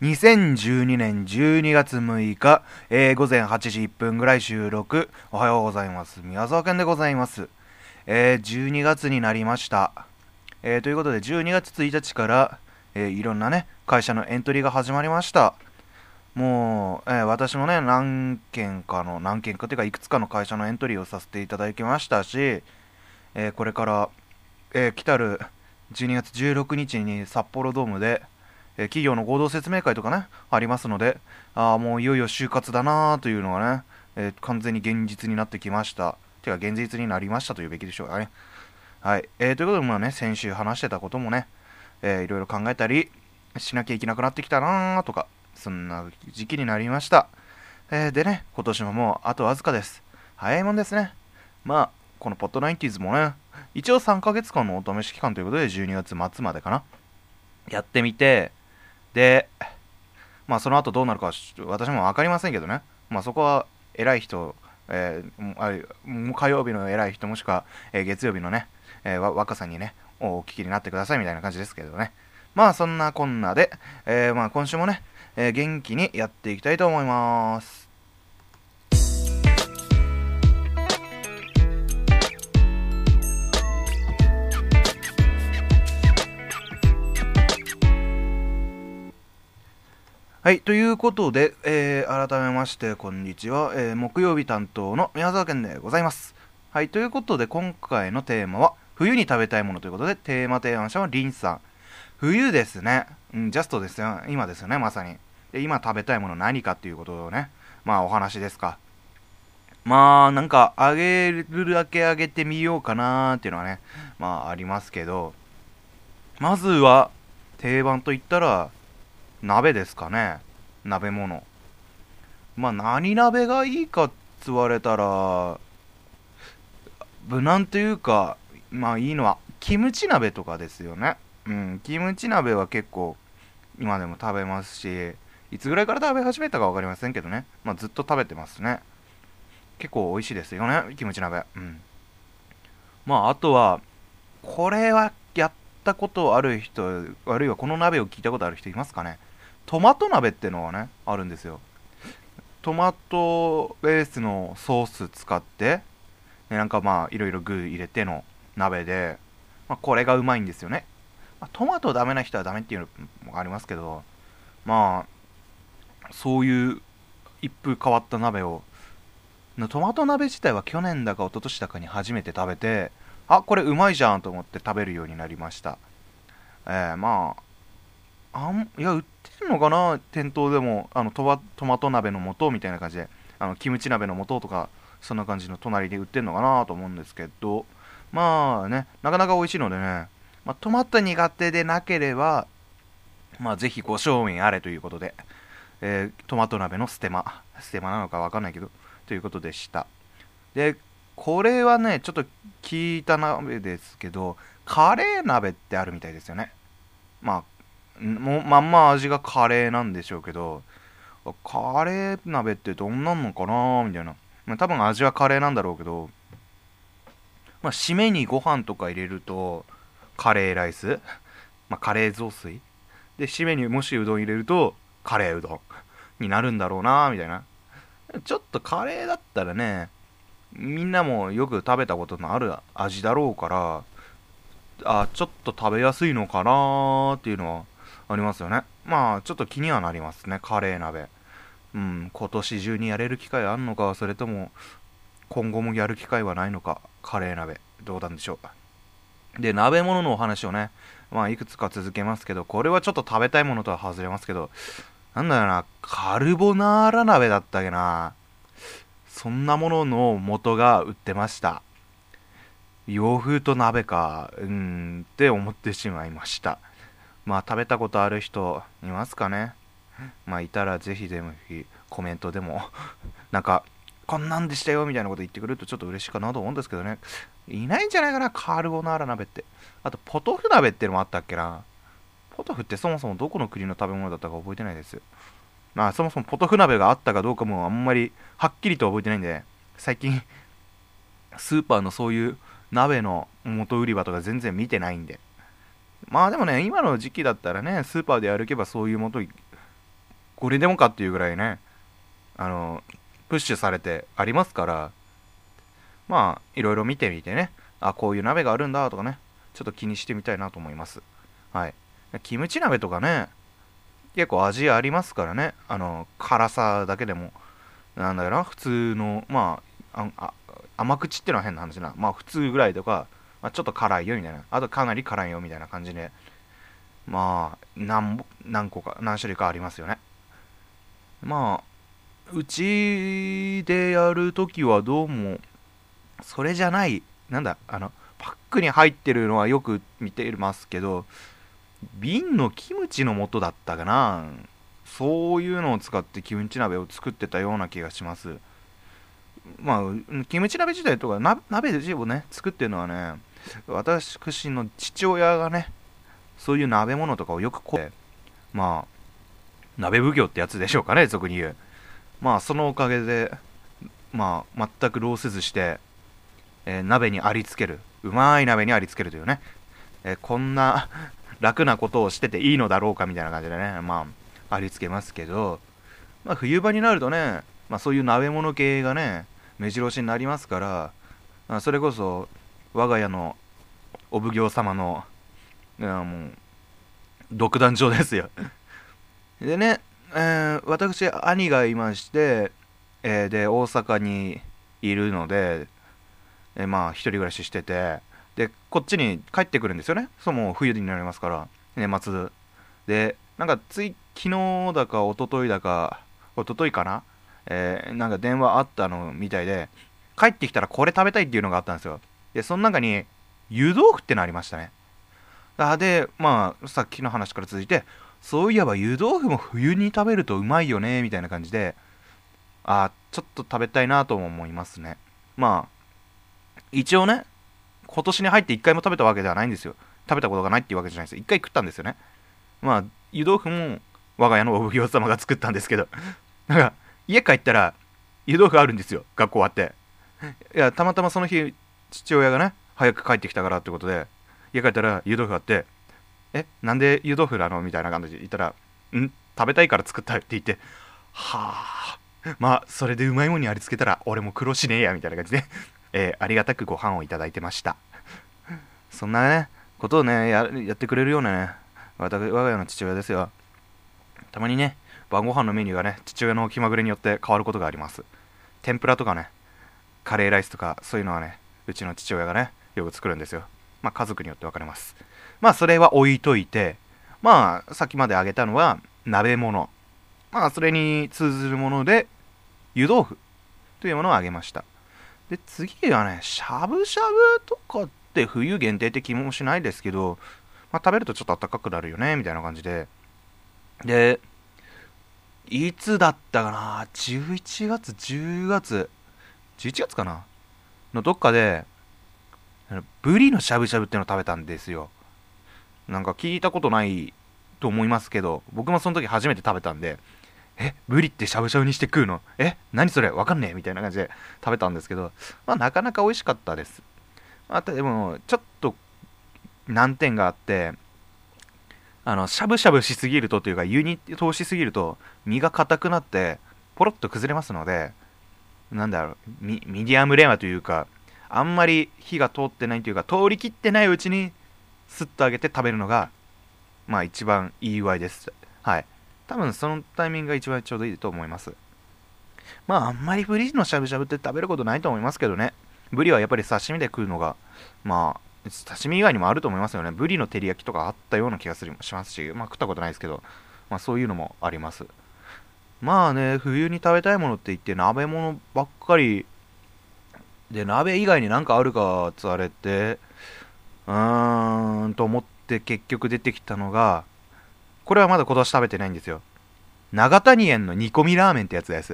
2012年12月6日、午前8時1分ぐらい収録。おはようございます。宮沢健でございます。12月になりました。ということで12月1日から、いろんなね、会社のエントリーが始まりました。もう、私もね、何件かというかいくつかの会社のエントリーをさせていただきましたし、これから、来たる12月16日に札幌ドームで、企業の合同説明会とかね、ありますので、もういよいよ就活だなーというのがね、完全に現実になってきました。てか現実になりましたというべきでしょうかね。はい。ということで、まあね、先週話してたこともね、いろいろ考えたりしなきゃいけなくなってきたなーとか、そんな時期になりました。でね、今年ももうあとわずかです。早いもんですね。まあ、このポッドナインティーズもね、一応3ヶ月間のお試し期間ということで、12月末までかな。やってみて、で、まあその後どうなるかは私も分かりませんけどね。まあそこは偉い人、火曜日の偉い人もしくは、月曜日のね、若さんにね、お聞きになってくださいみたいな感じですけどね。まあそんなこんなで、まあ今週もね、元気にやっていきたいと思います。はい、ということで、改めましてこんにちは、木曜日担当の宮沢健でございます。はい、ということで今回のテーマは冬に食べたいものということで、テーマ提案者はリンさん。冬ですね、ジャストですよ、今ですよね、まさに。で、今食べたいもの何かっていうことをね、まあお話ですか。まあなんかあげるだけあげてみようかなーっていうのはね、まあありますけど、まずは定番といったら鍋ですかね。鍋物。まあ何鍋がいいかっつわれたら、無難というか、まあいいのはキムチ鍋とかですよね。キムチ鍋は結構今でも食べますし、いつぐらいから食べ始めたか分かりませんけどね。まあずっと食べてますね。結構美味しいですよね、キムチ鍋。まああとは、これはやったことある人、あるいはこの鍋を聞いたことある人いますかね。トマト鍋ってのがね、あるんですよ。トマトベースのソース使って、なんかまあいろいろ具入れての鍋で、まあ、これがうまいんですよね。まあ、トマトダメな人はダメっていうのもありますけど、まあそういう一風変わった鍋を、トマト鍋自体は去年だか一昨年だかに初めて食べて、これうまいじゃんと思って食べるようになりました。まあいや売ってるのかな、店頭でもトマト鍋の素みたいな感じで、キムチ鍋の素とかそんな感じの隣で売ってるのかなと思うんですけど、まあね、なかなか美味しいのでね、まあ、トマト苦手でなければ、まあぜひご賞味あれということで、トマト鍋のステマなのかわかんないけどということでした。で、これはねちょっと聞いた鍋ですけど、カレー鍋ってあるみたいですよね。まもうまんま味がカレーなんでしょうけど、カレー鍋ってどんなんのかなみたいな。まあ、多分味はカレーなんだろうけど、まあ、締めにご飯とか入れるとカレーライス、まあ、カレー雑炊で、締めにもしうどん入れるとカレーうどんになるんだろうなみたいな。ちょっとカレーだったらね、みんなもよく食べたことのある味だろうから、ちょっと食べやすいのかなっていうのはありますよね。まあちょっと気にはなりますね、カレー鍋。今年中にやれる機会あんのか、それとも今後もやる機会はないのか、カレー鍋どうなんでしょう。で、鍋物のお話をね、まあいくつか続けますけど、これはちょっと食べたいものとは外れますけど、なんだよな、カルボナーラ鍋だったっけな、そんなものの元が売ってました。洋風と鍋かって思ってしまいました。まあ食べたことある人いますかね。まあいたらぜひコメントでもなんかこんなんでしたよみたいなこと言ってくれるとちょっと嬉しいかなと思うんですけどね。いないんじゃないかな、カルボナーラ鍋って。あとポトフ鍋ってのもあったっけな。ポトフってそもそもどこの国の食べ物だったか覚えてないです。まあそもそもポトフ鍋があったかどうかもあんまりはっきりとは覚えてないんで、最近スーパーのそういう鍋の元売り場とか全然見てないんで。まあでもね、今の時期だったらね、スーパーで歩けばそういう元これでもかっていうぐらいね、あのプッシュされてありますから、まあいろいろ見てみてね、あ、こういう鍋があるんだとかね、ちょっと気にしてみたいなと思います。はい。キムチ鍋とかね、結構味ありますからね、辛さだけでも、なんだろうな、普通の、まあ、甘口ってのは変な話な、まあ普通ぐらいとか、まあ、ちょっと辛いよみたいな、あとかなり辛いよみたいな感じで、まあ何個か何種類かありますよね。まあうちでやるときはどうもそれじゃない、なんだ、パックに入ってるのはよく見てますけど、瓶のキムチの素だったかな、そういうのを使ってキムチ鍋を作ってたような気がします。まあキムチ鍋自体とか鍋をね作ってるのはね、私の父親がね、そういう鍋物とかをよくまあ鍋奉行ってやつでしょうかね、俗に言う。まあそのおかげで、まあ全く労せずして、鍋にありつける、うまい鍋にありつけるというね、こんな楽なことをしてていいのだろうかみたいな感じでね、まあありつけますけど、まあ冬場になるとね、まあそういう鍋物系がね目白押しになりますから、それこそ我が家のお奉行様の、もう独壇場ですよ。でね、私兄がいまして、で大阪にいるので、まあ一人暮らししてて、でこっちに帰ってくるんですよね。そう、もう冬になりますから、年末で、なんか昨日だか一昨日だか一昨日かな、なんか電話あったのみたいで、帰ってきたらこれ食べたいっていうのがあったんですよ。でその中に湯豆腐ってのありましたね。でまあさっきの話から続いて、そういえば湯豆腐も冬に食べるとうまいよねみたいな感じで、ちょっと食べたいなとも思いますね。まあ一応ね、今年に入って一回も食べたわけではないんですよ。食べたことがないっていうわけじゃないです。一回食ったんですよね。まあ湯豆腐も我が家のお奉行様が作ったんですけど、なんか家帰ったら湯豆腐あるんですよ、学校終わって。いや、たまたまその日父親がね早く帰ってきたからってことで、家帰ったら湯豆腐あって、なんで湯豆腐なのみたいな感じで言ったら、食べたいから作ったって言って、はあ、まあそれでうまいもんにありつけたら俺も苦労しねえやみたいな感じで、ありがたくご飯をいただいてました。そんなねことをねやってくれるようなね、我が家の父親ですよ。たまにね晩ご飯のメニューがね父親の気まぐれによって変わることがあります。天ぷらとかね、カレーライスとかそういうのはね、うちの父親がねよく作るんですよ。まあ家族によって分かれます。まあそれは置いといて、まあさっきまで挙げたのは鍋物、まあそれに通ずるもので湯豆腐というものを挙げました。で次はね、しゃぶしゃぶとかって冬限定って気もしないですけど、まあ、食べるとちょっと暖かくなるよねみたいな感じで、でいつだったかな、11月10月11月かなのどっかでブリのしゃぶしゃぶってのを食べたんですよ。なんか聞いたことないと思いますけど、僕もその時初めて食べたんで、ブリってしゃぶしゃぶにして食うの、何それわかんねえみたいな感じで食べたんですけど、まあなかなか美味しかったです。あとでもちょっと難点があって、しゃぶしゃぶしすぎるとというか湯に通しすぎると身が硬くなってポロッと崩れますので、なんだろう、ミディアムレアというか、あんまり火が通ってないというか、通りきってないうちにスッと揚げて食べるのがまあ一番いい具合です。はい。多分そのタイミングが一番ちょうどいいと思います。まああんまりブリのしゃぶしゃぶって食べることないと思いますけどね。ブリはやっぱり刺身で食うのが、まあ刺身以外にもあると思いますよね。ブリの照り焼きとかあったような気がしますし、まあ食ったことないですけど、まあそういうのもあります。まあね、冬に食べたいものって言って鍋物ばっかりで、鍋以外になんかあるかっつわれて、と思って結局出てきたのが、これはまだ今年食べてないんですよ。長谷園の煮込みラーメンってやつです。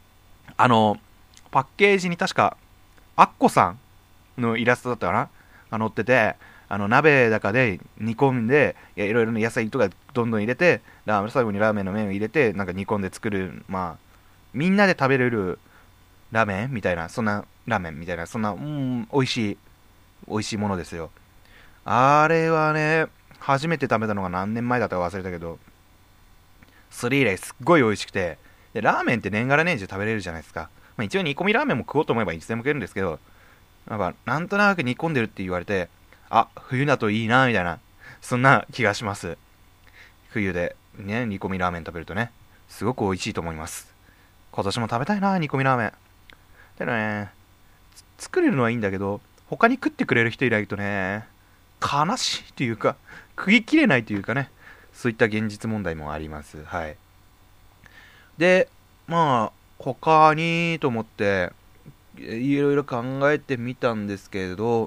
パッケージに確かアッコさんのイラストだったかなが載ってて、鍋だかで煮込んで、いろいろな野菜とかどんどん入れて、最後にラーメンの麺を入れてなんか煮込んで作る、まあみんなで食べれるラーメンみたいな、そんなラーメンみたいな、そんな美味しいものですよ。あれはね、初めて食べたのが何年前だったか忘れたけど、 それ以来すっごい美味しくて、でラーメンって年がら年中食べれるじゃないですか。まあ、一応煮込みラーメンも食おうと思えばいつでも食えるんですけど、なんとなく煮込んでるって言われて、あ、冬だといいなみたいな、そんな気がします。冬でね、煮込みラーメン食べるとね、すごく美味しいと思います。今年も食べたいな、煮込みラーメン。でもね、作れるのはいいんだけど、他に食ってくれる人いないとね、悲しいというか、食い切れないというかね、そういった現実問題もあります。はい。で、まあ、他にと思って、いろいろ考えてみたんですけれど、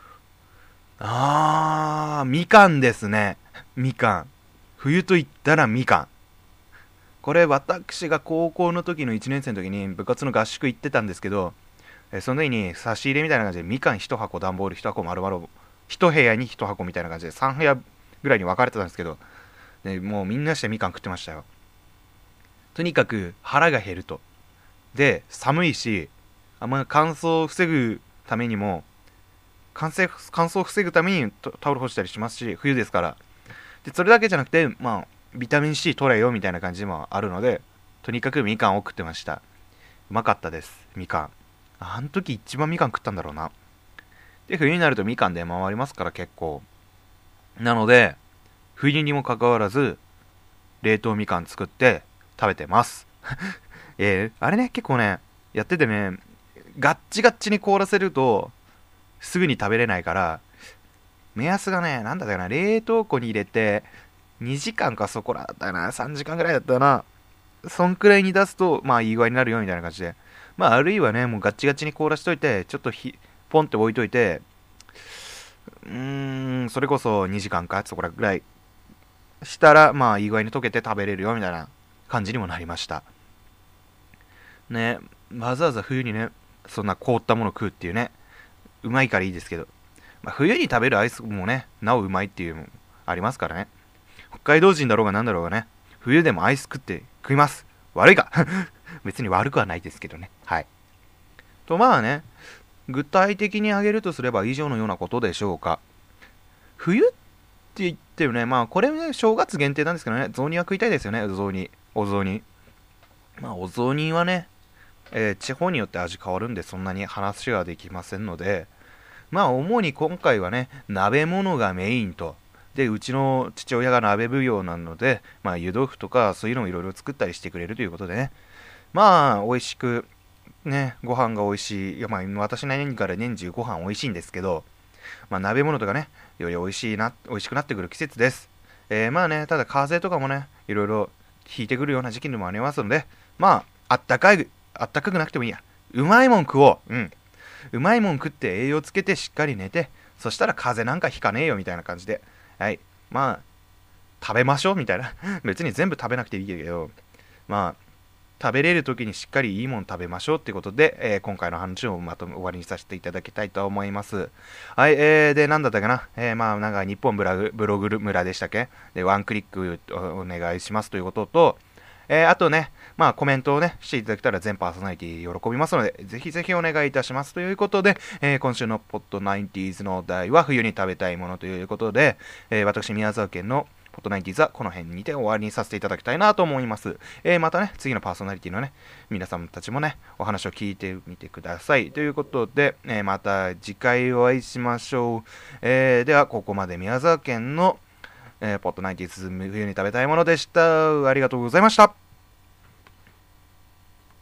みかんですね。みかん。冬と言ったらみかん。これ私が高校の時の1年生の時に部活の合宿行ってたんですけど、その時に差し入れみたいな感じでみかん1箱、段ボール1箱丸々、1部屋に1箱みたいな感じで3部屋ぐらいに分かれてたんですけど、もうみんなしてみかん食ってましたよ。とにかく腹が減ると。で、寒いし、乾燥を防ぐためにも、乾燥を防ぐためにタオル干したりしますし、冬ですから。で、それだけじゃなくて、ビタミン C 取れよみたいな感じもあるので、とにかくみかんを食ってました。うまかったです、みかん。あの時一番みかん食ったんだろうな。で、冬になるとみかんで回りますから結構。なので、冬にもかかわらず、冷凍みかん作って食べてます。あれね、結構ね、やっててね、ガッチガッチに凍らせると、すぐに食べれないから、目安がね、なんだったかな、冷凍庫に入れて、2時間かそこらだったかな、3時間ぐらいだったかな、そんくらいに出すと、いい具合になるよみたいな感じで。あるいはね、もうガッチガチに凍らしといて、ちょっとポンって置いといて、それこそ2時間か、そこらぐらいしたら、いい具合に溶けて食べれるよみたいな感じにもなりました。ね、わざわざ冬にね、そんな凍ったもの食うっていうね、うまいからいいですけど、冬に食べるアイスもね、なおうまいっていうのもありますからね。北海道人だろうがなんだろうがね、冬でもアイス食います。悪いか別に悪くはないですけどね。はい。と具体的に挙げるとすれば以上のようなことでしょうか。冬って言ってもね、これね、正月限定なんですけどね、雑煮は食いたいですよね、お雑煮。お雑煮。お雑煮はね、地方によって味変わるんでそんなに話はできませんので、主に今回はね、鍋物がメインと。で、うちの父親が鍋奉行なので、湯豆腐とかそういうのをいろいろ作ったりしてくれるということでね、美味しく、ね、ご飯が美味しい。いや、私なりから年中ご飯美味しいんですけど、鍋物とかね、より美味しくなってくる季節です。ただ風邪とかもね、いろいろ引いてくるような時期でもありますので、あったかくなくてもいいや。うまいもん食おう。うまいもん食って栄養つけてしっかり寝て、そしたら風邪なんかひかねえよみたいな感じで、はい、食べましょうみたいな。別に全部食べなくていいけど、食べれる時にしっかりいいもん食べましょうっていうことで、今回の話を終わりにさせていただきたいと思います。はい、で、なんだったかな、なんか日本ブログ村でしたっけで、ワンクリックお願いしますということと、あとね、コメントをね、していただけたら全パーソナリティ喜びますので、ぜひぜひお願いいたしますということで、今週のポッドナインティーズのお題は冬に食べたいものということで、私、宮沢県のポッドナインティーズはこの辺にて終わりにさせていただきたいなと思います。またね、次のパーソナリティのね、皆さんたちもね、お話を聞いてみてください。ということで、また次回お会いしましょう。では、ここまで宮沢県のポッドナインティーズ冬に食べたいものでした。ありがとうございました。